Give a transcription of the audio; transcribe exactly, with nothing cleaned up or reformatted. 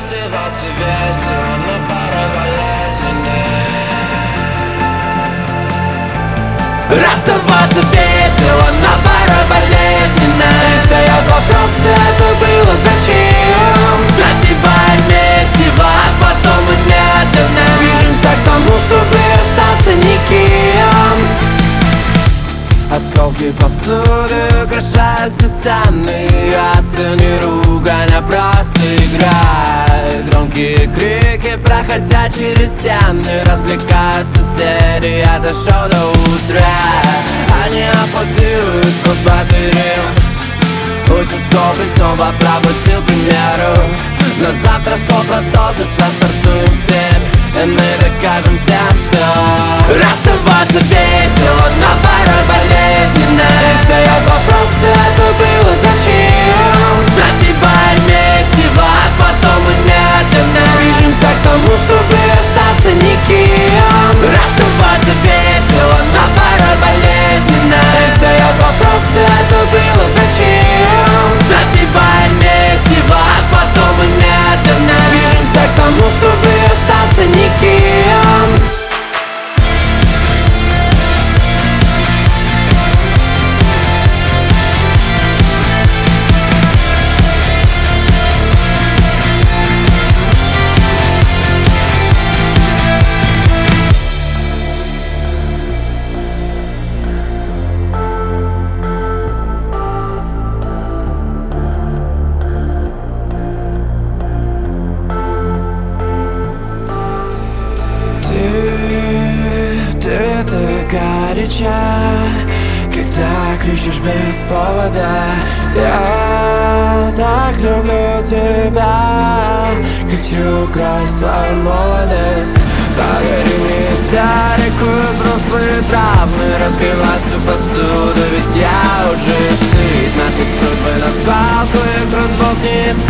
Расставаться весело, но порой болезненно. Расставаться весело, но порой болезненно. И встает вопрос, это было зачем? Напиваем месиво, а потом мы медленно движемся к тому, чтобы остаться никем. Осколки посуды украшают все стены. Это не ругань, а просто игра. Громкие крики, проходя через стены, развлекают соседей от шоу до утра. Они аплодируют по батареям. Участковый снова пропустил примеру. Но завтра шоу продолжится, стартуем всем, и мы докажем всем, что расставаться весело, но порой болезненно. И встает вопрос, это было зачем? Напиваем месиво, а потом мы медленно движемся к тому, чтобы остаться никем. Расставаться весело, но порой болезненно. И встает вопрос, это было зачем? Напиваем месиво, а потом мы медленно движемся к тому, чтобы остаться никем. Горяча, когда кричишь без повода. Я так люблю тебя, хочу украсть твою молодость. Подари мне старикую взрослые травмы, разбивать всю посуду, ведь я уже сыт. Наши судьбы на свалку, их развод не